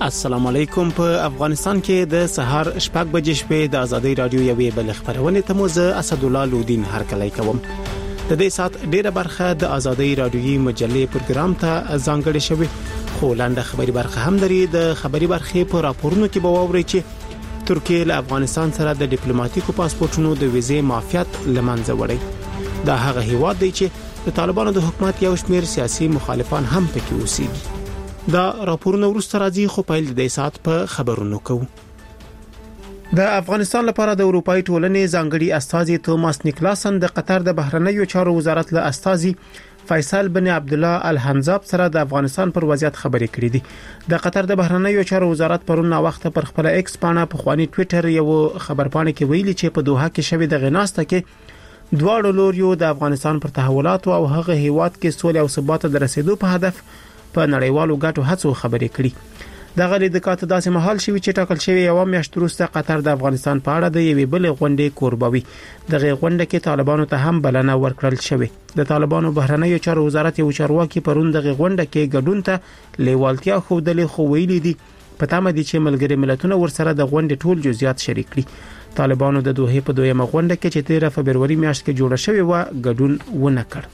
السلام علیکم. په افغانستان کې د سهار شپږ بجې شپې د ازادي رادیو یوې بل خبرونه ته موزه اسد الله لودین هرکلی کوم. د دې سات ډیره برخه د ازادي رادیوي مجلې پروګرام ته ځانګړې شوی، خو لاندې خبري برخه هم لري. د خبري برخه په راپورونو کې به ووري چې ترکیه له افغانستان سره د ډیپلوماټیکو پاسپورتونو د ویزې معافیت لمنځه وړي. دا هغه هیواد دی چې د طالبانو د حکومت یو شمېر سیاسي مخالفان هم پکې اوسېږي. دا راپورونه ورسته راځي، خو پیل د سات په خبرونو کوو. د افغانستان لپاره د اروپאי ټولنې ځانګړي استازي توماس نیکلاسن د قطر د بهرنیو چارو وزارت له استازي فیصل بن عبد الله الحنزاب سره د افغانستان پر وضعیت خبرې کړې دي. د قطر د بهرنیو چارو وزارت پرون وخت پر خپل ایکس پاڼه په خواني ټوئیټر یو خبرپاڼه کې ویلي چې په دوحه کې شوې د غناسته کې دواړو لوريو د افغانستان پر تحولات او هغه هیواد کې سولې او ثبات د رسیدو په هدف په نړیوالو ګټو هڅو خبرې کړي. د غلې د کاته داسې محل شوی چې ټاکل شوی یو میاشت وروسته قطر د افغانستان په اړه د یوې بل غونډې کوربوي. دغه غونډه کې طالبانو ته هم بلنه ورکړل شوې. د طالبانو بهرنیو چارو وزارت یو چارواکي پرون دغه غونډه کې ګډون ته لیوالتیا خوده خو ویلي دي په تمه دي چې ملګری ملتونه ورسره د غونډې ټول جزئیات شریک کړي. طالبانو د دوحه په دویمه غونډه کې چې 13 فبرवरी میاشت کې جوړه شوې و ګډون ونه کړ.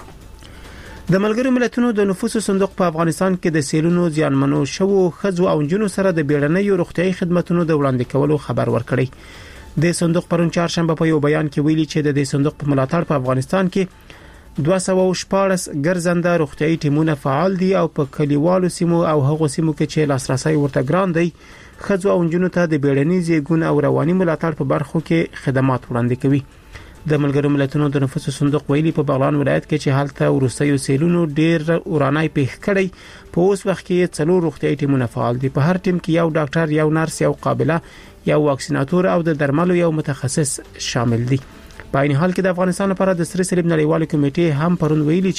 د ملګری ملتونو د نفوس صندوق په افغانستان کې د سیلونو زیانمنو شوو خزو او جنونو سره د بیړنیو روغتيایي خدماتو د وړاندې کولو خبر ورکړی. د صندوق پرون چهارشنبه په یو بیان کې ویلي چې د دې صندوق په ملاتړ په افغانستان کې 214 ګرځنده روغتيایي ټیمونه فعال دي او په کلیوالو سیمو او هغو سیمو کې چې لاسرسي ورته ګران دی خزو او جنونو ته د بیړني زیګون او رواني ملاتړ په برخو کې خدمات وړاندې کوي. د ملګرو ملتونو د نفوس صندوق ویلي په بغلان ولایت کې چې حالت ورستیو سیلونو ډیر اورانای پیښ کړي. په اوس وخت کې 4 روغتيایي ټیمونه فعال دي. په هر ټیم کې یو ډاکټر، یو نرس، یو قابله، یو واکسیناتور او د درملو یو متخصص شامل دي. په عین حال کې د افغانستان لپاره د سره صلیب نړیوال کمیټې هم پرون ویلي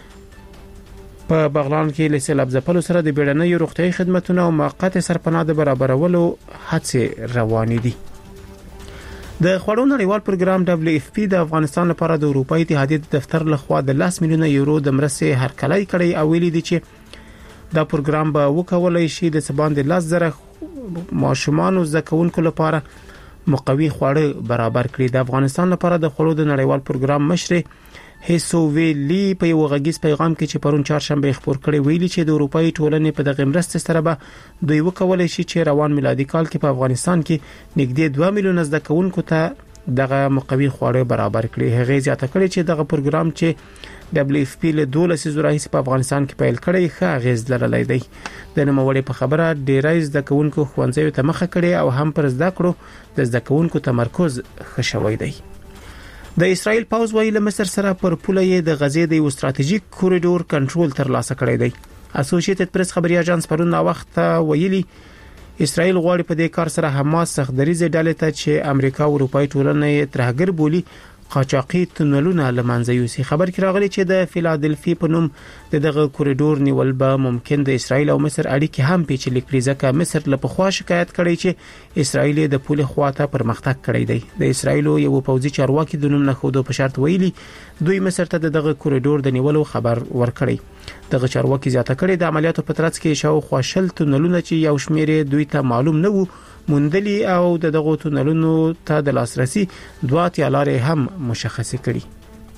چې په بغلان کې له سیلاب ځپلو سره د بیړنیو روغتيایي خدماتو او موقت سرپناه د برابرولو هڅې روانې دي. د خوړو نړیوال پروګرام WFP د افغانستان لپاره د اروپאי اتحادیې د دفتر لخوا د 10 میلیونه یورو د مرستې هرکلی کړی او ویلي دي چې دا پروګرام به وکولای شي د سباند 10,000 ماشومان او زکونکو لپاره مقوي خواړه برابر کړي. د افغانستان لپاره د خوړو د نړیوال پروګرام مشر هیسوویلی په یو غږیز پیغام کې چې پرون چهارشنبه خبر کړي ویلي چې د اروپאי ټولنې په دغه مرستې سره به دوی وکولای شي چې روان میلادي کال کې په افغانستان کې نږدې 2 میلیونه زدکونکو ته دغه مقوي خواړه برابر کړي. هغه زیاته کړي چې دغه پروګرام چې WFP له 12 زورایي په افغانستان کې پیل کړي ښه اغیز لرلی دی. د نوموړي په خبره ډیرای زدکونکو خوانځي ته مخه کړي او هم پر زده کړو د زدکونکو تمرکز خښوي دی. د اسرائیل پوز ویل مصر سره پر پوله د غزې د یو ستراتیژیک کوریډور کنټرول ترلاسه کړی دی. اسوسییټډ پریس خبري اژانس پرون وخت ویلي اسرائیل غواړي په دې کار سره حماس سختدریزه ډلې ته چې امریکا او اروپאי ټولنه ترهګر بولی قاچاقي تونلونه لمنځه یوسي. خبر کې راغلی چې د فیلادلفي په نوم دغه کوریډور نیول به ممکن د اسرائیل او مصر اړیکې هم پیچلې کړي ځکه مصر له پخوا شکایت کړي چې اسرائیل د پولې خواته پرمختګ کړی دی. د اسرائیل یو پوځي چارواکي د نوم نه خودو په شرط ویلي دوی مصر ته دغه کوریډور د نیولو خبر ورکړي. دغه چارواکي زیاته کړي د عملیاتو په ترڅ کې شاوخوا شل تونلونه چې یو شمېر دوی ته معلوم نه وو موندلي او دغه تونلونو ته د لاسرسي دوه تیالارې هم مشخص کړي.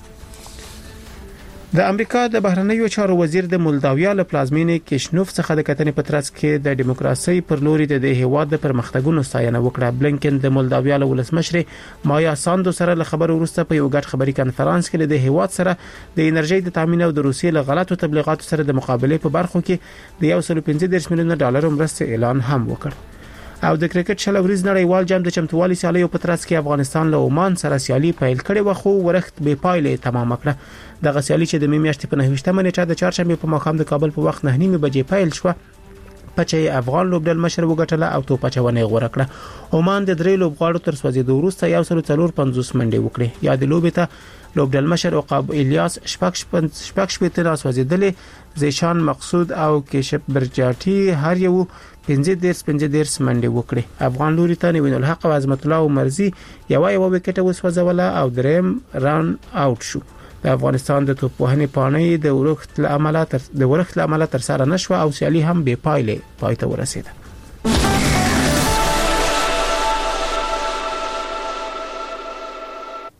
د امریکا د بهرنیو چارو وزیر د مولداویا له پلازمینې کیشنوف څخه د کتنې په ترڅ کې د دیموکراسي پر لوري د هیواد د پرمختګونو ستاینه وکړه. بلینکن د مولداویا له ولسمشر مایا ساندو سره له خبرو وروسته په یو ګډ خبري کانفرنس کې د هیواد سره د انرژي د تامین او د روسیې له غلطو تبلیغاتو سره د مقابله په برخو کې د 115 میلیون ډالر مرستې اعلان هم وکړ. او د کرکټ شل ورځ نړیوال جام د چمتووالي سیالیو په ترڅ کې افغانستان له عمان سره سیالي پیل کړې و خو ورخت به پایلې تمام کړه. د غسیالي چې د میاشتې په 9 منېټه د چهارشنبه په ماښام د کابل په وخت 9:30 بجې پیل شو پچې افغان لوبډل مشر وګټله او توپ پچونه غوړه کړه. عمان د درې لوبغاړو تر سوځېدو وروسته 145 منډې وکړې. یا د لوبې ته لوبډل مشر عقاب الیاس شپږ شپته سوځېدلې زیشان مقصود او کیشپ برجاټي هر یو 15 منډې وکړې. افغان لوري ته نوین الحق او عظمت الله مرزي یو وکټه وسوځوله او دریم ران اوټ شو. د افغانستان د توپوهنې پاڼې د ورښت له عمله تر سره نشو او سیالي هم بې پایلې پای ته ورسېده.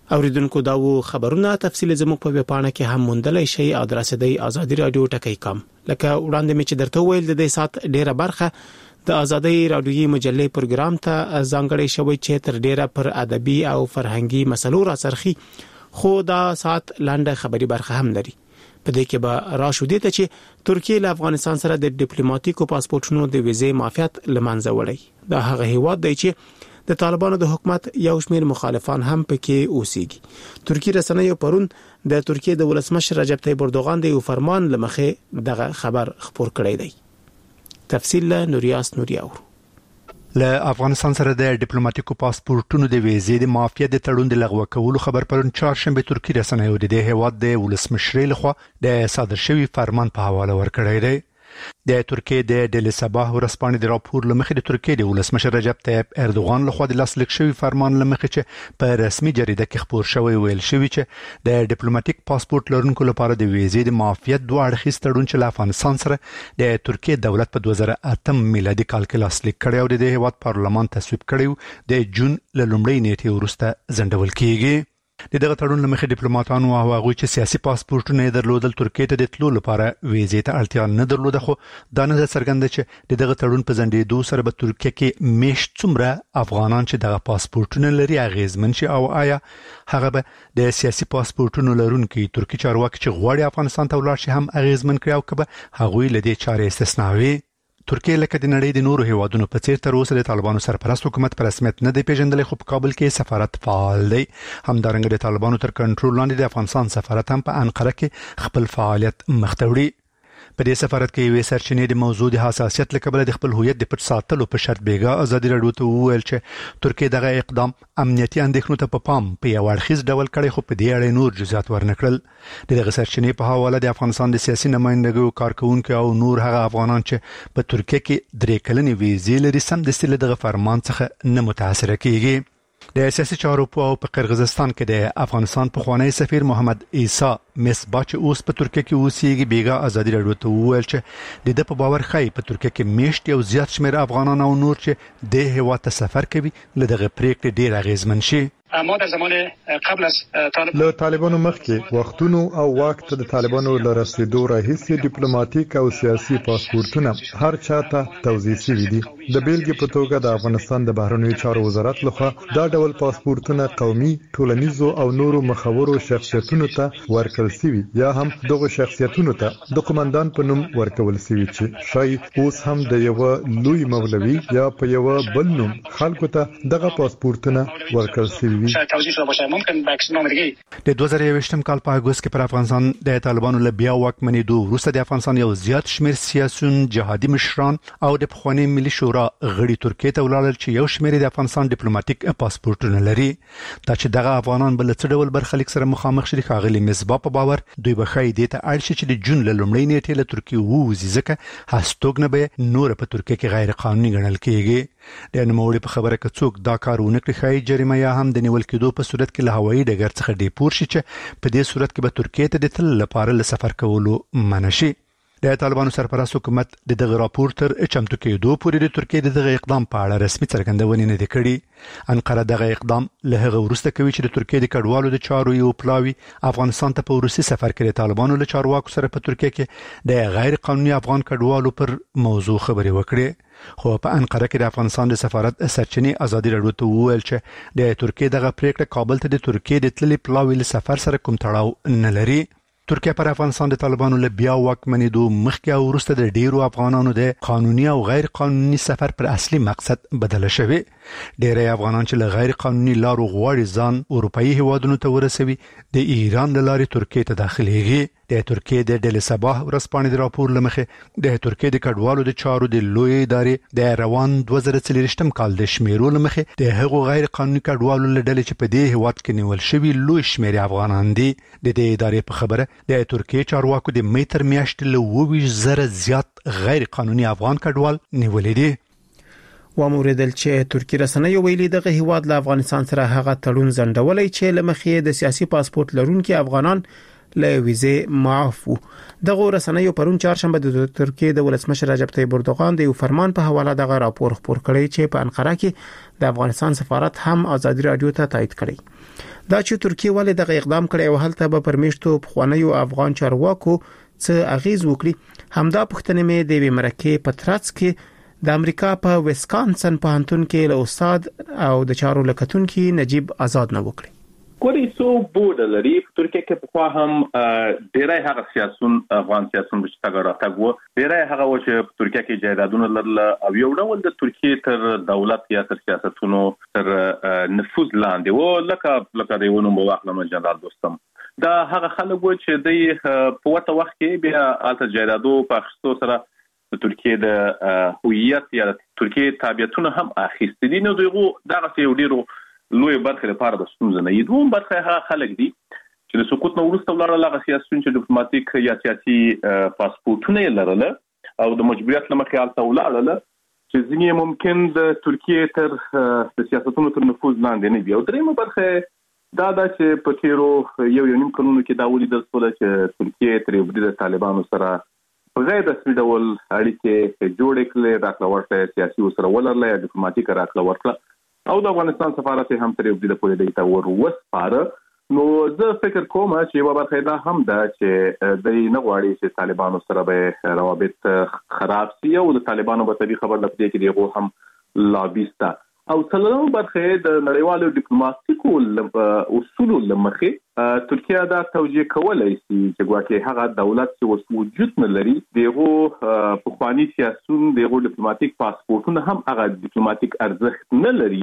اوریدونکو دا و خبرونه تفصیل زموږ په ویبپاڼه کې هم موندلای شئ. ادرس دی azadi.radio.com. لکه وړاندې مې چې درته ویل د دې سات ډیره برخه د آزادۍ رادیویي مجلې پروګرام ته ځانګړې شوی چې تر ډیره پر ادبي او فرهنګي مسلو راڅرخي، خو دا سات لاندې خبري برخه هم لري. په دې کې به راشو دي ته چې ترکیه له افغانستان سره د ډیپلوماټیکو پاسپورتونو د ویزې معافیت لمنځه وړي. دا هغه هیواد دی چې د طالبانو د حکومت یو شمېر مخالفان هم پکې اوسېږي. ترکیه رسنیو پرون د ترکیه د ولسمشر رجب طیب اردوغان د یو فرمان لمخې دغه خبر خبر کړی دی. تفصیل له نوریاس نوریاو. له افغانستان سره د ډیپلوماټیکو پاسپورتونو د ویزې د معافیت د تړون د لغوه کولو خبر پرون چهارشنبه ترکیه رسنیو د هیواد د ولسمشر لخوا د صادر شوی فرمان په حواله ورکړی دی. د ترکیه د ډیلی صباح ورځپاڼې د راپور لمخې د ترکیه د ولسمشر رجب طیب اردوغان لخوا د لاسلیک شوی فرمان لمخې چې په رسمي جریده کې خبر شوی ویل شوی چې د ډیپلوماټیک پاسپورت لرونکو لپاره د ویزې د معافیت دوه اړخیز تړون چې له افغانستان سره د ترکیه دولت په 2008 میلادي کال کې لاسلیک کړی او د هیواد پارلمان تصویب کړی د جون له لومړۍ نیټې وروسته ځنډول کیږي. دغه تړون لمخې ډیپلوماټانو او هغوی چې سیاسي پاسپورتونه درلودل ترکیه ته د تلو لپاره ویزې ته اړتیا نه درلوده، خو دا نه څرګنده چې دغه تړون په ځنډېدو سره به ترکیه کې میشت څومره افغانان چې دغه پاسپورتونه لري اغیزمن شي او آیا هغه به د سیاسي پاسپورتونو لرونکي ترکی چارواکي چې غواړي افغانستان ته ولاړ شي هم اغیزمن کړي او کبه هغوی له دې چارې استثنا وي. ترکیه لکه د نړۍ د نورو هیوادونو په څیر تر اوسه د طالبانو سرپرست حکومت په رسمیت نه دی پیژندل، خو په کابل کې سفارت فعال دی. همدارنګه د طالبانو تر کنټرول لاندې د افغانستان سفارت هم په انقره کې خپل فعالیت مخته وړي. په دې سفارت کې یوې سرچینې د موضوع د حساسیت لکه د خپل هویت د پټ ساتلو په شرط بیګا ازادي راډیو ته وویل چې ترکیه دغه اقدام امنیتي اندېښنو ته په پام په یو اړخیز ډول کړی، خو په دې اړه نور جزئیات ورنکړل. دغه سرچینې په حواله د افغانستان د سیاسي نمائندګیو کارکونکو او نور هغه افغانان چې په ترکیه کې 3 کلنې ویزې لري سم د سیل دغه فرمان څخه نه متاثر کیږي. د سیاسي چارو په قرغیزستان کې د افغانستان پخوانی سفیر محمد عیسی مصباح چې اوس په ترکیه کې اوسېږي بیګا ازادي راډیو ته وویل چې د په باور خای په ترکیه کې میشت یو زیات شمېر افغانان او نور چې د هیواد ته سفر کوي له دغه پریکړې ډیر اغیزمن شي. ما در زمان قبل از له طالبانو مخکې وختونو او واک ته د طالبانو له رسیدو راهیسې ډیپلوماټیک او سیاسي پاسپورتونه هر چاته توزیع شوي دي. د بیلګې په توګه د افغانستان د بهرنیو چارو وزارت لخوا دا ډول پاسپورتونه قومي، ټولنیزو او نورو مخورو شخصیتونو ته ورکړل شوي یا هم دغه شخصیتونو ته د قومندان په نوم ورکول شوي چې شاید اوس هم د یو لوی مولوي یا په یو بل نوم خلکو ته دغه پاسپورتونه ورکړل شوي. توضیح شده باشه ممکن به عکس نام دیگه. د 2021 کال په اگست کې پر افغانستان د طالبانو له بیا واکمنېدو وروسته د افغانستان یو زیات شمېر سیاسيون، جهادي مشران او د پخوانی ملي شورا غړي ترکیه ته ولاړل چې یو شمېر د افغانستان ډیپلوماټیک پاسپورتونه لري. دا چې دغه افغانان بل څه ډول برخلیک سره مخامخ شي ښاغلي مصباح په باور دوی به خای دي ته اړ شي چې د جون له لومړۍ نیټې له ترکیه ووځي، ځکه هستوګنه به نور په ترکیه کې غیر قانوني ګڼل کیږي. د نوموړي په خبره کې څوک دا کار ونه کړي خای جریمه یا هم د نیول کېدو په صورت کې له هوایي ډګر څخه ډیپور شي چې په دې صورت کې به ترکیه ته د تل لپاره له سفر کولو منع شي. د طالبانو سرپرست حکومت د دغه راپور تر چمتو کېدو پورې د ترکیه دغه اقدام په اړه رسمي څرګندونې نه کړې. انقره دغه اقدام له هغه وروسته کوي چې د ترکیه د کډوالو د چارو یو پلاوی افغانستان ته په روسي سفر کې د طالبانو له چارواکو سره په ترکیه کې د غیر قانوني افغان کډوالو پر موضوع خبرې وکړې. خو په انقره کې د افغانستان د سفارت سرچینې ازادي راډیو ته وویل چې د ترکیه دغه پریکړه کابل ته د ترکیه د تللي پلاوی له سفر سره کوم تړاو نه لري. ترکیه پر افغانستان د طالبانو له بیا واکمنېدو مخکې او وروسته د ډیرو افغانانو د قانوني او غیر قانوني سفر پر اصلي مقصد بدل شوی. ډیری افغانان چې له غیر قانوني لارو غواړي ځان اروپאי هیوادونو ته ورسوي د ایران له لارې ترکیه ته داخليږي. د ترکیه د ډیلی صباح ورځپاڼې د راپور لمخې د ترکیه د کډوالو د چارو د لوی ادارې د روان 2023 کال د شمیرو لمخې د هغو غیر قانوني کډوالو له ډلې چې په دې هیواد کې نیول شوي لوی شمېر افغانان دي. د دې ادارې په خبره د ترکیه چارواکو د مې تر میاشتې له 20,000 زیات غیر قانوني افغان کډوال نیولې دي. واموریدل چې ترکی رسنیو ویلي دغه هیواد له افغانستان سره هغه تړون ځنډولای چې لمخې د سیاسي پاسپورت لرونکي افغانان له ویزې معاف وو. دغه رسنیو پرون چهارشنبه د ترکیه د ولسمشر رجب طیب اردوغان د یو فرمان په حواله دغه راپور خبر کړی چې په انقره کې د افغانستان سفارت هم ازادي رادیو ته تایید کړی. دا چې ترکیه ولې دغه اقدام کړی او هلته به پرمیشتو پخوانیو افغان چارواکو څه اغیز وکړي همدا پوښتنه مې د مرکه په ترڅ کې د امریکا په ویسکانسن پوهنتون کې له استاد او د چارو لکتونکو نجیب آزاد نه وکړي. کولی سو بود لري ترکیه کې په خوا هم ډیرای هغه سیاسون افغان سیاسون چې تاګه راټګو ډیرای هغه و چې ترکیه کې جایدادونه لرل او یو ډول د ترکیه تر دولت یا تر سیاستونو تر نفوذ لاندې و لکه د ونو مواخله جنرال دوستم دا هغه خلک و چې د په وخت کې بیا الته جایدادو په اخستو سره د ترکیه د هویت یا ترکیه تابعیتونه هم اخیستي دي نو دغه یو ډیرو لوی برخه لپاره د ستونزې نه یدوم برخه هغه خلک دي چې د سقوط نو وروسته ولرله سیاسيون چې ډیپلوماټیک یا سیاسي پاسپورتونه لرل او د مجبوریت لمخې الته ولرله چې ځینې ممکن د ترکیه تر د سیاستونو تر نفوذ لاندې نه وي او درېمه برخه دا چې په تیرو یو نیم کلونو کې دا ولیدل شول چې ترکیه تر د طالبانو سره په غیر رسمي ډول اړیکې جوړې کړې راکړه ورته سیاسي سره ولرله یا ډیپلوماټیک راکړه ورکړه او د افغانستان سفارت هم تر یو د پولیسو ته وسپاره نو زه فکر کوم چې یو برخه دا هم ده چې د نه غواړي چې طالبانو سره به روابط خراب شي او د طالبانو په تبي خبر لپاره کې دیغه هم لابیستا او څلورم برخه د نړیوالو ډیپلوماټیکو اصول لمخې ترکیه دا توجیه کولای شي چې ګواکې هغه دولت چې وجود نه لري دغه په خواني سیاسون دغه ډیپلوماټیک پاسپورتونه هم هغه ډیپلوماټیک ارزښت نه لري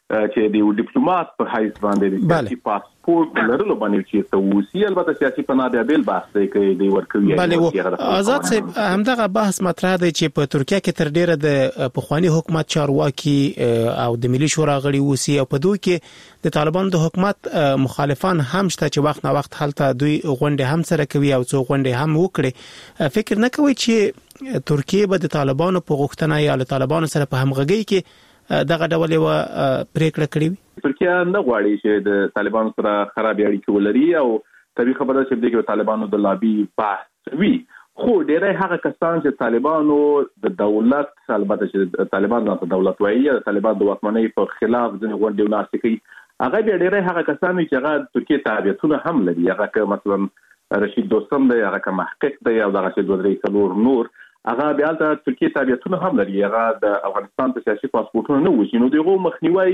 چې د ډیپلوماټ په حیث باندې د سیاسي پاسپورت لرلو باندې چې توصیه البته سیاسي پناه بیل بحث دی کوي د ورکوي آزاد صاحب همدغه بحث مطرح دی چې په ترکیه کې تر ډیره د پخوانی حکومت چارواکي او د ملي شورا غړي وسی او په دوی کې د طالبانو د حکومت مخالفان هم شته چې وخت نه وخت هلته دوی غونډه هم سره کوي او څو غونډه هم وکړي فکر نه کوي چې ترکیه به د طالبانو په غوښتنه یا له طالبانو سره په همغږي کې دغه ډول یو پریکړه کړې وي ترکیه نه غواړي چې د طالبانو سره خراب اړیکې ولري او طبي خبره چې د طالبانو د لابي بحث وي خو ډېری هغه کسان چې طالبانو د دولت البته چې طالبان د دولت وایي د طالبان د واکمنۍ په خلاف د غونډې وناسي کوي هغه ډېری هغه کسان چې هغه ترکیه تابعیتونه هم لري هغه که مثلا رشید دوستم دی هغه که محقق دی او دغه چې دوه درې څلور نور هغه بیا د ترکیه تابعیتونه هم لري هغه د افغانستان په سیاسي پاسپورتونو نه وشي نو دغه مخنیوي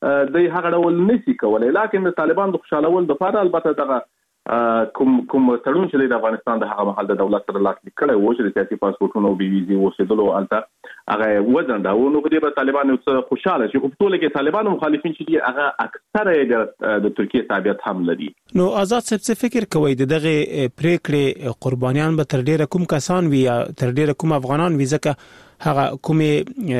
د هغه ډول نشي کولای لکه د طالبان د خوشالول د فار البته دغه کوم تړون چې د افغانستان د هغه محل د دولت سره لاسلیک کړي و چې د سیاسي پاسپورتونو بي ویزي وسیدلو البته هغه وزن دا و نو د طالبان خوشاله چې په ټوله کې طالبان مخالفین چې هغه اکثره د ترکیه تابعیت هم لري نو آزاد صاحب څه فکر کوي دغه پریکړې قربانیان به تر ډیره کوم کسان وي یا تر ډیره کوم افغانان وي ځکه هغه کومه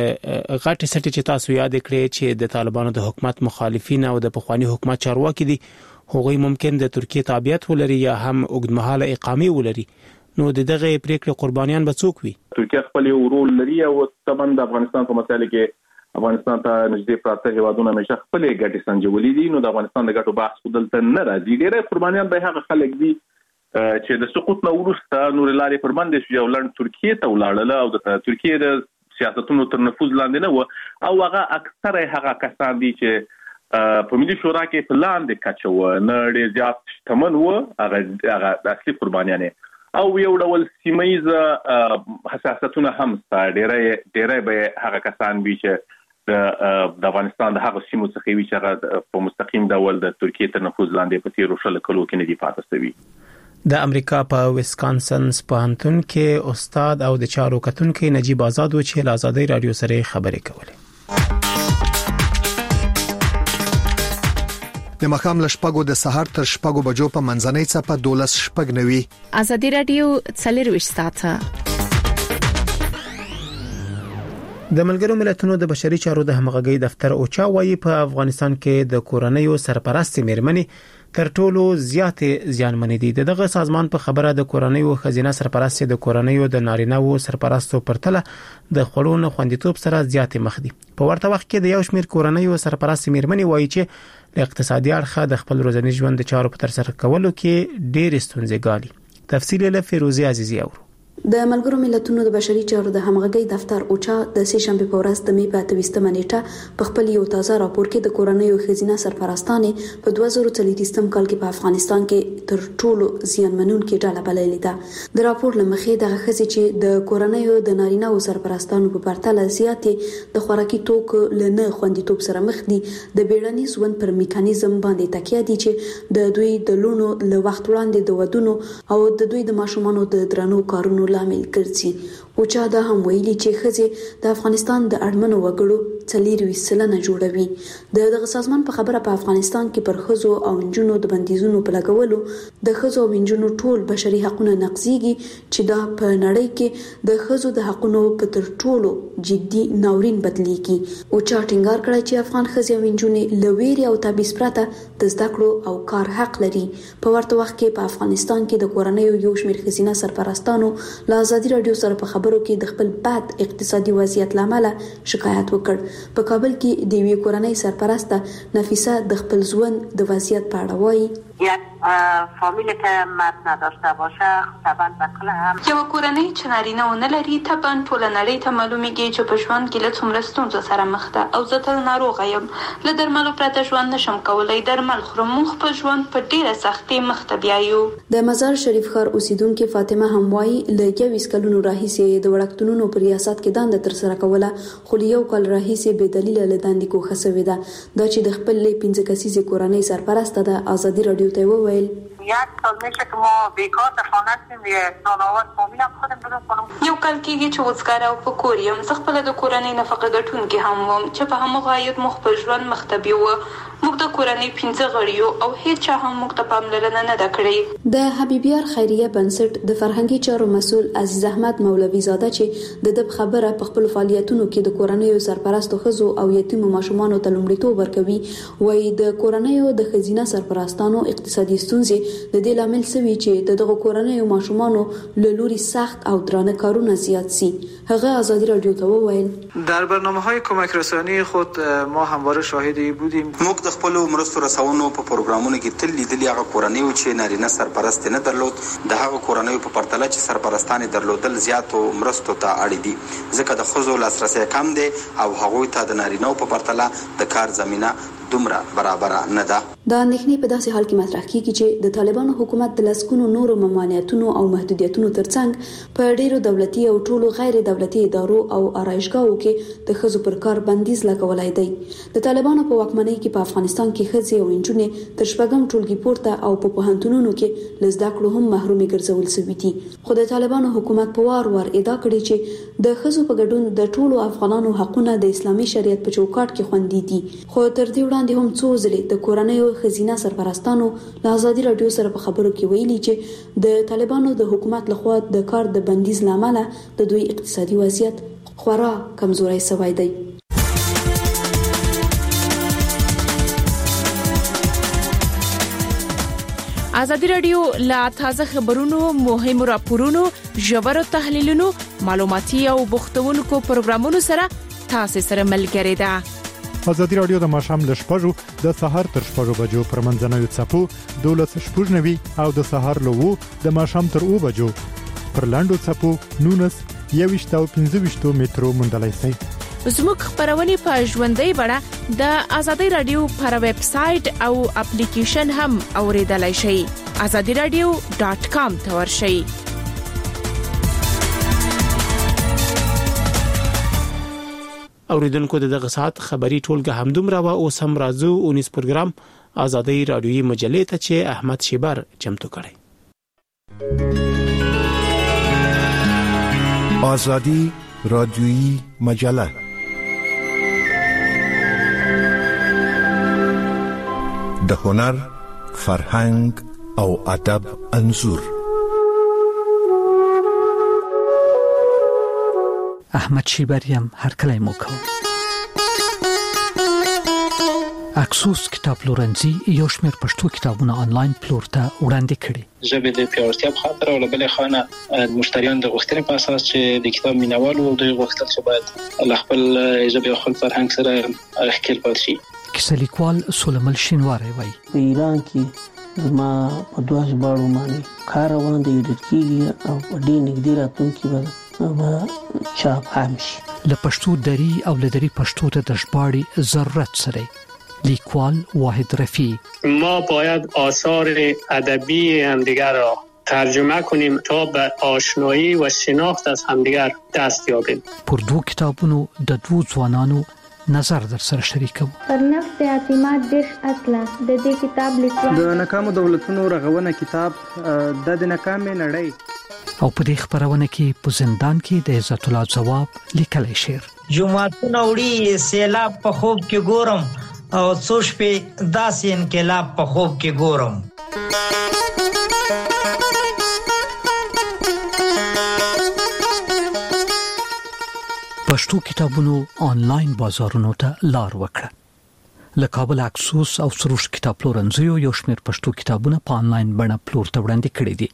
غټه سټی چې تاسو یاد کړئ چې د طالبانو د حکومت مخالفین او د پخوانی حکومت چارواکي دي هغوی ممکن د ترکیه تابعیت ولري یا هم اوږدمهاله اقامه ولري نو دغه پریکړې قربانیان به څوک وي ترکیه خپل رول لري او طبعا د افغانستان په مسایل کې افغانستان ته نږدې پراته هیوادونه همیشه خپل ګټې سنجولې دي نو د افغانستان د ګټو بحث دلته نه راځي ډېر قربانیان به هغه خلک دي چې د سقوط نو وروسته نور لارې پر باندې شو ولن ترکیه ته ولاړل او د ترکیه د سیاستونو تر نفوذ لاندې نه و او هغه اکثره هغه کسان دي چې په ملي شورا کې په لاندې کچو نه ډېر زیات شتمن و هغه اصلي قربانیان او یو ډول سیمایز حساسیتونه هم ډېرې به هغه کسان وي چې د افغانستان د هغه سیمو څخه وي چې هغه په مستقیم ډول د ترکیه تر نفوذ لاندې په تیرو شل کلو کې نه دی پاتې شوی د امریکا په ویسکانسن پوهنتون کې استاد او د چارو کتونکو نجیب آزاد و چې له آزادۍ رادیو سره خبرې کولې د مخام لشپګو د سحر تر شپګو بجو په منځنۍ صفه 12 شپګ نوي آزادۍ رادیو څلروي ساته د ملګرو ملتونو د بشري چارو د همغږي دفتر اوچا وايي په افغانستان کې د کورنیو سرپرست میرمنې تر ټولو زیات زیانمنې دي دغه سازمان په خبره د کورنیو خزینه سرپرست د کورنیو د نارینه‌و سرپرستو پرتله د خړونو خوندیتوب سره زیات مخ دي په ورته وخت کې د یو شمېر کورنیو سرپرست میرمنې وايي چې د اقتصادي اړخ د خپل ورځني ژوند د چارو په تر سره کولو کې ډېر ستونزې ګالي تفصیل له فیروزي عزیزی اورو د ملګرو ملتونو د بشري چارو د همغږي دفتر اوچا د سه شنبه په ورځ د می په 28 نیټه په خپل یو تازه راپور کې د کورنیو خزینه سرپرستانې په 2023 کال کې په افغانستان کې تر ټولو زیانمنونکو ډله بللې ده. د راپور لمخې د غخزي چې د کورنیو د نارینه او سرپرستانو په پرتله زیاتې د خوراکي توکو لنه خوندیتوب سره مخ دي، د بیړني ژوند پر میکانیزم باندې تکیه دي چې د دوی د لونو له وخت وړاندې د ودونو او د دوی د ماشومانو د درنو کارونو لامل ګرځي. اوچا دا هم ویلي چې خزي د افغانستان د اړمنو وګړو 40% جوړوي. دغه سازمان په خبره په افغانستان کې پر خزو او انجونو د بندیزونو په لګولو د خزو او انجونو ټول بشري حقوقونه نقضيږي چې دا په نړۍ کې د خزو د حقوقو په تر ټولو جدي ناورین بدليږي. اوچا ټینګار کړی چې افغان خزي او انجونې لويري او تبعیض پرته د زده کړو او کار حق لري. په ورته وخت کې په افغانستان کې د کورنیو یو شمېر خزینه سرپرستانو له ازادي رادیو سره په خبرو کې د خپل بد اقتصادي وضعیت لامل شکایت وکړ. په کابل کې د وی کورنۍ سرپرسته نفیسه د خپل ژوند د وضعیت په اړه وایي: یک فامیلی که مرد نداشته باشه طبعا بکله هم یو کورنۍ چې نارینه ونه لري طبعا ټول نړۍ ته معلومیږي چې په ژوند کې له څومره ستونزو سره مخ ده او زه تل ناروغه یم. له درملو پرته ژوند نشم کولای. درمل خورم. موږ په ژوند په ډیره سختۍ مخ ته بیایو. د مزار شریف ښار اوسیدونکو فاطمه هم وایي له 20 کلونو راهیسې د وړکتونونو په ریاست کې دنده تر سره کوله، خو یو کال راهیسې به دلیل له دندې کوخه سوې ده. دا چې د خپل 15 کسیزه کورنۍ سرپرسته د ازادي رادیو ته وویل: یک سال میشه که ما بیکار در خانه هستیم، یه سال‌آور فامیلم خودم بدون کنم. یو کال کېږي چې وزګار او په کور یم. زه خپل د کورنۍ نفقه ګټونکې هم وم چې په همغه عاید مخ په ژوند مخ ته بیوه. موږ د کورنۍ 15 غړي یو او هیڅ چا هم موږ ته پاملرنه نه ده کړې. د حبیبیار خیریه بنسټ د فرهنګي چارو مسول عزیز احمد مولوی زاده چې د خبره په خپل فعالیتونو کې د کورنیو سرپرستو خزو او یتیمو ماشومانو ته لومړیتوب ورکوي، وایي د کورنیو د خزینه سرپرستانو اقتصادي ستونزې د دې لامل سوي چې دغه کورنیو ماشومانو له لوري سخت او درانه کارونه زیات سي. هغه ازادي رادیو ته وویل: در برنامه‌های کمک رسانی خود ما همواره شاهد بودیم. موږ د خپل مرستو رسونو په پروګرامونو کې تل لیدلي هغه کورنیو چې نارینه سرپرست نه درلود، د هغه کورنیو په پرتله چې سرپرستان درلودل زیاتو مرستو ته اړ دي، ځکه د خزو لاسرسي کم دي او هغه ته د نارینه په پرتله د کار زمينه دومره برابر نه ده. دا اندېښنې په داسې حال کې مطرح کیږي چې د طالبانو حکومت د لسکونو نورو ممانعتونو او محدودیتونو ترڅنګ په ډیرو دولتي او ټولو غیر دولتي ادارو او آرایشګاوو کې د خزو پر کار بندیز لګولای دی. د طالبانو په واکمنۍ کې په افغانستان کې خزي او انجونې تر شپږم ټولګي پورته او په پوهنتونونو کې لزده کړو هم محرومي ګرځول شوې دي. خو د طالبانو حکومت په وار ادعا کړې چې د خزو په ګډون د ټولو افغانانو حقونه د اسلامي شریعت په چوکاټ کې خوندي دي. خو تر دې وړاندې هم څو ځلې د کورنیو خزینه سرپرستانو له ازادي رادیو سره په خبرو کې ویلي چې د طالبانو د حکومت لخوا د کار د بندیز لامل د دوی اقتصادي وضعیت خورا کمزوري شوی دی. ازادي رادیو لا تازه خبرونو، مهم راپورونو، ژور تحلیلونو، معلوماتي او بوختونکو پروګرامونو سره تاسو سره ملګری ده. ازادي رادیو د ماښام ل 6:00 د سهار تر 6:00 بجو پر منځنوي څپو 12:90 او د سهار له 2 د ماښام تر 2 بجو پر لاندو څپو 19 او 15 مترو مندلای سي. زموږ خبرونه په ژوندۍ بڼه د ازادي رادیو پر ویب سټ او اپلیکیشن هم اوریدلای شئ. azadiradio.com ته ورشئ. اوریدونکو دغه ساعت خبری ټولګه همدومره و او سم راځو 19 پروګرام ازادي رادیوي مجلې ته چې احمد شیبر چمتو کړي. ازادي رادیوي مجله د هنر، فرهنګ او ادب انځور. احمد شیبریم هر کله مو کوم. اکسوس کتاب پلورنځي یو شمېر پښتو کتابونه آنلاین پلور ته وړاندې کړي. ژبه د پیاوړتیا په خاطر او بل خانه مشتریان د غوښتنې په اساس چې د کتاب مینوالو او د غوښتل چې باید خپل ژبه او خپل فرهنګ سره ښکېل پاتې شي. کیسه لیکوال سلیمان شینواری وایي په ایران کې ما په دوه ژباړو باندې کار روان دی، ایډیټ کیږي او ډېر نږدې راتلونکي به چاپ هم شي. له پښتو دری او له دری پښتو ته د ژباړې ضرورت سره لیکوال واحد رفیع: ما باید آثار ادبی همدیگر را ترجمه کنیم تا به آشنایی و شناخت از همدیگر دست یابیم. پر دو کتابونو د دوو ځوانانو نظر در سره شریکو. پر نفس اعتماد دیش اصله د دې کتاب لیکوال د ناکامو دولتونو رغونه کتاب د ناکامې نړۍ. او په دې خبرونه کې په زندان کې د عزت الله جواب لیکلی شعر: جمعتونه وړي سیلاب په خوب کې ګورم او څو شپې داسې انقلاب په خوب کې ګورم. پښتو کتابونو آنلاین بازارونو ته لار وکړه. له کابل اکسوس او سروش کتاب پلورنځیو یو شمېر پښتو کتابونه په آنلاین بڼه پلور ته وړاندې کړي دي.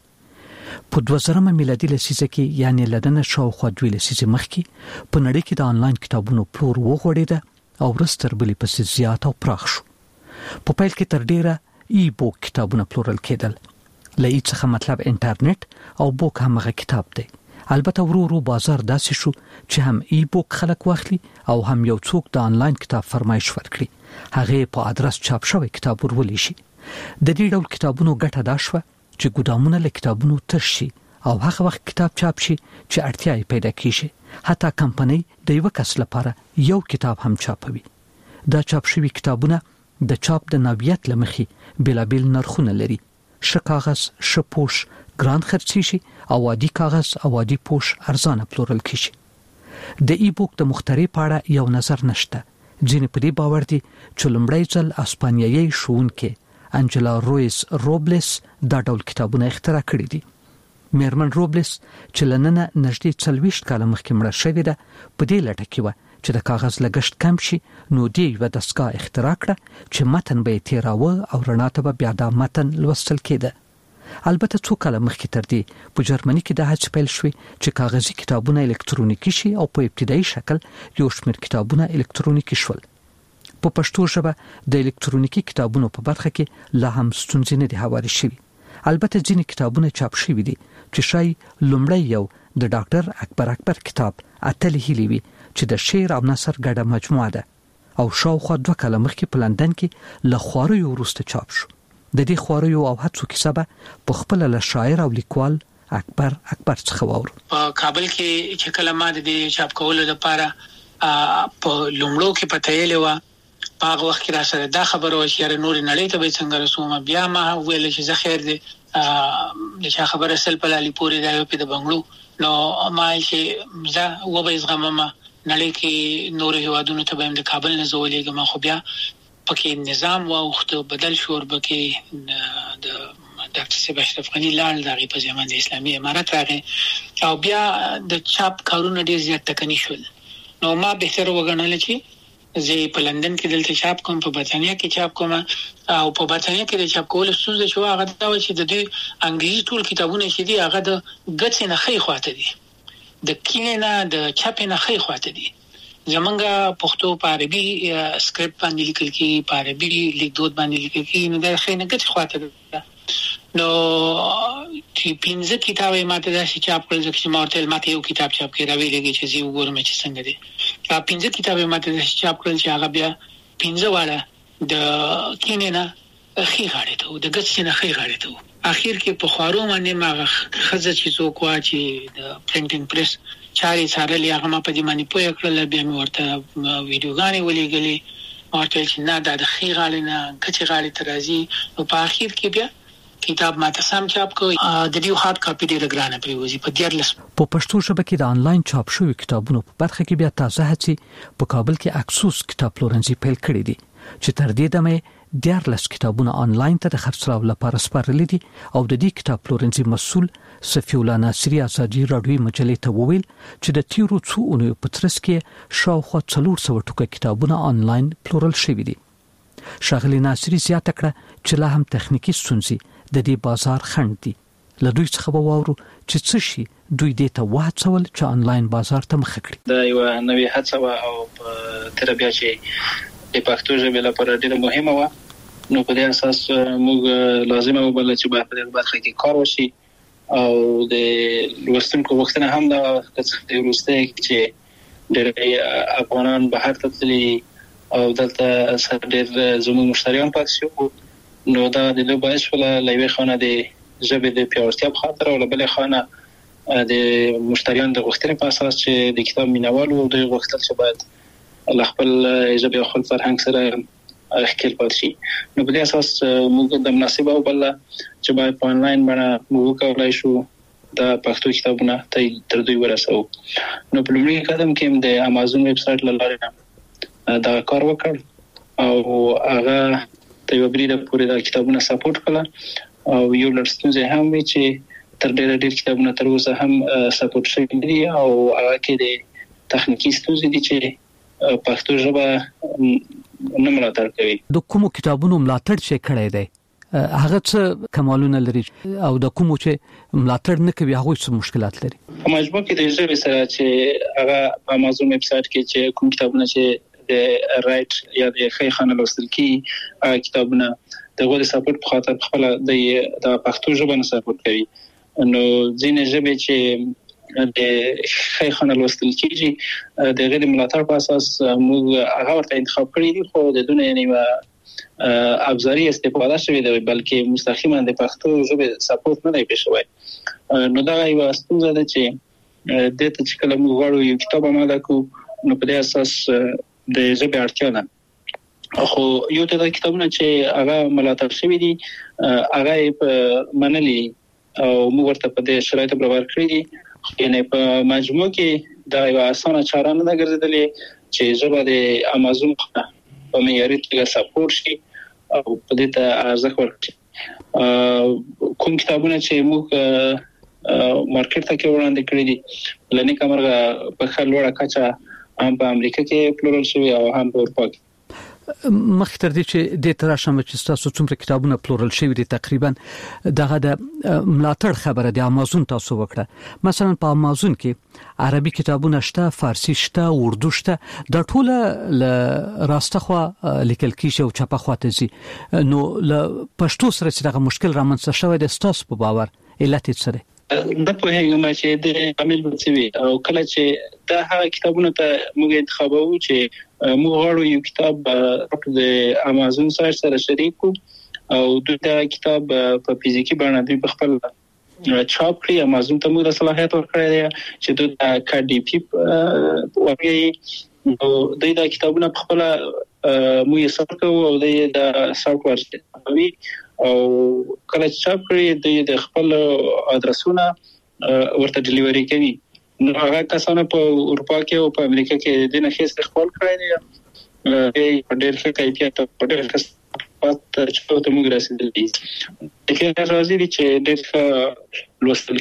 په 2000 میلادي لسیزه کې یعنی لدنه شاوخوا 2 لسیزې مخکې په نړۍ کې د آنلاین کتابونو پلور وغوړېده او ورستر بلې پسې زیات او پراخ شو. په پیل کې تر ډیره ای بوک کتابونه پلورل کېدل. له ای څخه مطلب انټرنیټ او بوک همغه کتاب دی. البته ورو ورو بازار داسې شو چې هم ای بوک خلک واخلي او هم یو څوک د آنلاین کتاب فرمایش ورکړي، هغه په آدرس چاپ شوی کتاب ورولې شي. د دې ډول کتابونو ګټه دا شوه چې ګودامونه له کتابونو تش شي او هغه وخت کتاب چاپ شي چې اړتیا یې پیدا کیږي. حتی کمپنۍ د یو کس لپاره یو کتاب هم چاپوي. دا چاپ شوی کتابونه د چاپ د نوعیت لمخې بېلابېل نرخونه لري. ښه کاغذ، ښه پوش ګران خرڅي شي او عادي کاغذ او عادي پوش ارزانه پلورل کیږي. د ای بوک د مخترع په اړه یو نظر نشته. ځینې په دې باور دي چې لومړی ځل اسپانیایي ښوونکې انجلا رویس روبلس دا ډول کتابونه اختراع کړي دي. میرمن روبلس چې لننه نږدې 40 کال مخکې مړه شوې ده، په دې لټه کې و چې د کاغذ لګښت کم شي، نو دې یو دستګاه اختراع کړه چې متن به تیراوه او رڼا ته به بیا دا متن لوستل کېده. البته څو کال مخکې تر دې په جرمني کې د هڅې پیل شوې چې کاغذي کتابونه الکترونیکي شي او په ابتدایي شکل یو شمېر کتابونه الکترونیکي شول. په پښتو ژبه د الکترونیکي کتابونو په برخه کې لا هم ستونزې نه دي هوارې شوي. البته ځینې کتابونه چاپ شوي دي چې شاید لومړی یو د ډاکټر اکبر کتاب اتلې هیلې وي چې د شعر او نثر ګډه مجموعه ده او شاوخوا 2 کال مخکې په لندن کې له خواریو وروسته چاپ شو. د دې خواریو او هڅو کیسه به په خپل له شاعر او لیکوال اکبر څخه واورو. په کابل کې چې کله ما د چاپ کولو لپاره په لومړو کې پته یې لوا په هغه وخت کې را سره دا خبره و چې نور نړۍ ته به څنګه رسوم. بیا ما ویل چې زه خیر دې د چا خبره سل په لالي پورې دا په د بنگلو نو ما چې زه وبې زغمم نړۍ کې نور هیوادونو ته به د کابل نه زولېږم. خو بیا پکې نظام واوخت بدل شو وربکې د ډاکټر صاحب اشرف غنی لاړ دغه په ځمن د اسلامي امارات راغی او بیا د چاپ کارونه ډیر زیات تکني شول. نو ما به تر وګڼل چې زه په لندن کې دلته چاپ کوم، په برتانیا کې چاپ کوم او په برتانیا کې د چاپ کول ستونزه شو هغه دا و چې د دې انګلیسي ټول کتابونه چې دي هغه د ګټ نه خې خواته دي، د کینه د چاپ نه خې خواته دي. زمونږه پښتو په عربي سکرپټ باندې لیکل کی، په عربي لیکدود باندې لیکل کی، نو دا خې نه ګټ خواته ده. نو چې 15 کتابه ماته دا چې چاپ کړل چې ماته یو کتاب چاپ کړی راوی لګی چې زه وګورم چې څنګه دی. 15 کتابه ماته دا چې چاپ کړل چې هغه بیا 15 واړه د کینه خې غاړې ته د ګټ نه خې غاړې ته. اخر کې په خوارو باندې ما خزه چې څوک وا چې د پرنټینګ پریس چاري سارلې هغه ما په دې باندې پوهه کړل. بیا مې ورته ویډیوګانې ولېګلې، ورته چې نه دا د خې غاړې نه ګټ غاړې ته راځي. نو په اخر کې بیا کتاب ماته سم چاپ کوي د دې هارد کاپی ډیره ګرانه پریوزي په 14. په پښتو ژبه کې د آنلاین چاپ شوی کتابونو په برخه کې بیا تازه هڅې په کابل کې اکسوس کتاب پلورنځي پیل کړی دي چې تر دې دمه 14 کتابونه آنلاین ته د خرڅلاو لپاره سپارلي دي او د دې کتاب پلورنځي مسؤل صفی الله ناصری ازادي راډیوي مجلې ته وویل چې د تیرو څو اونیو په ترڅ کې شاوخوا 400 ټوکه کتابونه آنلاین پلورل شوي دي. ښاغلي ناصری زیاته کړه چې لا هم تخنیکی ستونزې د دې بازار خنډ دي. له دوی څخه به واورو چې څه شي دوی دې ته وهڅول چې آنلاین بازار ته مخه کړي. دا یو نوې هڅه او تر بیا چې د پښتو ژبې لپاره ډېره مهمه و نو په دې اساس موږ لازم او بل چې په دې برخه کې کار وشي او د لوستونکو وختونه هم دا د روسته چې د افغانان بهر ته تللي او دلته ډېر زموږ مشتریان پاتې شو نو دا د دوی باعث ولا لوي خانه د ژبې د پیاوړتیا په خاطر او بل خانه د مشتریان د وختونه په اساس چې د کتاب مینوالو او د وختل چې باید خپل ژبه او خپل فرهنګ سره خپل پاتشي نو په دې اساس موږ د مناسبه او بل چې باید په انلاین باندې موږ کولای شو د پښتو کتابونه تر دوی ورسو نو په لومړي قدم کې د امازون ویب سټ لاره دا کار وکړ او هغه ته یو بریده پورې د کتابونو سپورټ کړه او یو لړستوزه هم وی چې تر ډېر کتابونه تر اوسه هم سپورټ شوي دي او هغه کې د تخنیکی ستونزې دي چې پښتو ژبه نه ملاتړ کوي د کومو کتابونو ملاتړ چې کړی دی هغه څه کمالونه لري او د کومو چې ملاتړ نه کوي هغه څه مشکلات لري په مجموع کې د ژبې سره چې هغه په امازون ویب سټ کې چې کوم کتابونه چې د رائټ یا د خی خانه لوستل کی کتابونه د غوړي سپورټ په خاطر خپل د پښتو ژبه نه سپورټ کوي نو ځینې ژبې چې د خی خانه لوستل کیږي د غیر ملاتړ په اساس موږ هغه ورته انتخاب کړی دي خو د دونه یعنی ابزاري استفاده شوی دی بلکې مستقیما د پښتو ژبه سپورټ نه دی پېښوي نو دا یو ستونزه ده چې د ته چې کله موږ غواړو یو کتاب آماده کو نو په دې اساس د ژبې اړتیا ده خو یو ته کتابونه چې هغه ملاتړ شوی دي هغه منلي او موږ ورته په دې شرایطو برابر کړی دي یعنی په مجموع کې دا یو اسانه چاره نه ده ګرځېدلې چې ژبه د امازون په معیاري توګه سپورټ شي او په دې ته ارزښت ورکړي کوم کتابونه چې موږ مارکیټ ته کې وړاندې کړی دي لنی کمرغه په خلوړه کچا هم په امریکا کې پلورل شوی او هم په اروپا کې مخکې دې چې د تراشم چې تاسو څومره کتابونه پلورل شوی دي تقریبا دغه د ملاتړ خبره د امازون تاسو وکړه مثلا په امازون کې عربي کتابونه شته فارسی شته اردو شته د ټوله ل راستخوا لیکل کیږي او چاپه خواته زی نو ل پښتو سره چې دغه مشکل رامنځته شوی د تاسو په باور علت سره د په هغه چې د عامل بچوي او کله چې دا هغه کتابونه ته موږ انتخابو چې موږ غواړو یو کتاب د امازون سره شریک او دا کتاب په فزیکی باندې دوی په خپل چاپ کړی امازون ته موږ د صلاحیت ورکړی دی چې د KDP وایي او دا کتابونه په خپل موږ سره کوو او د سافټ ویر او کله چې چاپ کړی د خپل ادرسونه ورته ډیلیوري کوي نو هغه کسانه په اروپا کې او په امریکا کې د نه هیڅ خپل کړی دی په ډېر ښه کیفیت په ډېر ښه پات چې ته موږ رسیدلی دغه راځي چې ډېر لوستل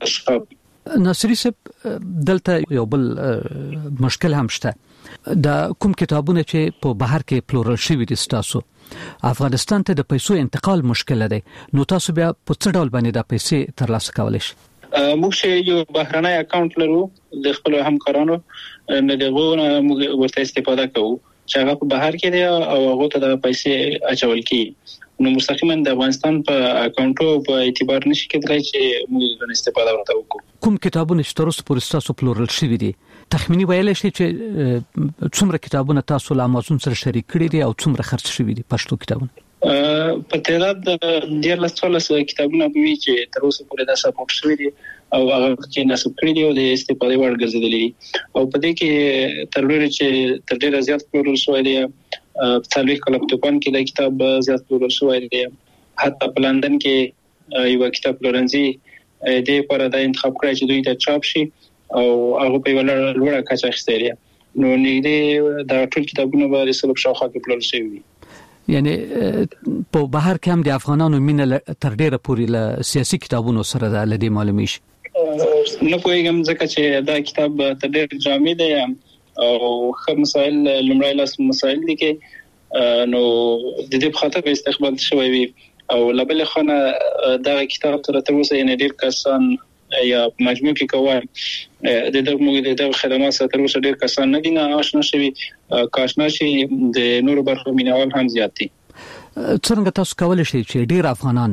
کېږي ناصری صاحب دلته یو بل مشکل هم شته د کوم کتابونه چې په بهر کې پلورل شوی دي تاسو افغانستان ته د پیسو انتقال مشکل دی نو تاسو بیا په څه ډول باندې د پیسې ترلاسه کولای شئ موږ یو بهرنی اکاونټ لرو د خپل همکارانو نه دغه موږ ورته استفاده کوو چې هغه په بهر کې دی او هغه ته د پیسې اچول کی نو مستقیما د افغانستان په اکاونټو په اعتبار نشي کېدای چې موږ د استفاده ورته وکړو کوم کتابونه چې تاسو پورې تاسو پلورل شوی دي تخمینی ویل شي چې څومره کتابونه تاسو له امازون سره شریک کړی دي او څومره خرڅ شوی دي پښتو کتابونه په تعداد د 14 کتابونه به وي چې تر اوسه پورې د سپورټ شوی دي او هغه چې نسب کړی دي او د استفادې وړ ګرځیدلي او په دې کې تر ډیره چې تر ډیره زیات پلورل شوی دی په څلوي کلکتوبان کې د کتاب زیات پلورل شوی دی حتی په لندن کې یو کتاب پلورنځي د لپاره د انتخاب کړی چې دوی ته چاپ شي او هغه په لوړه کچه اخیستل نو نږدې د ټول کتابونو باندې سلب شاوخوا کې پلورل شوی یعنی په بهر کې هم د افغانانو مینه تر ډیره پورې له سیاسي کتابونو سره د لدی معلومي شي نه کوم ځکه چې دا کتاب تر ډیر جامع دی او خو مسائل لمړی لاس مسائل دي کې نو د دې په خاطر استقبال شوی وي او لبل خانه دا کتاب تر اوسه یې ډیر کسان یا مجموع کې کوي د دغه د خدمات سره تر اوسه ډیر کسان نه دي نه آشنا شوي کاشنا شي د نور برخو مینوال هم زیات دي څنګه تاسو کولای شئ چې ډیر افغانان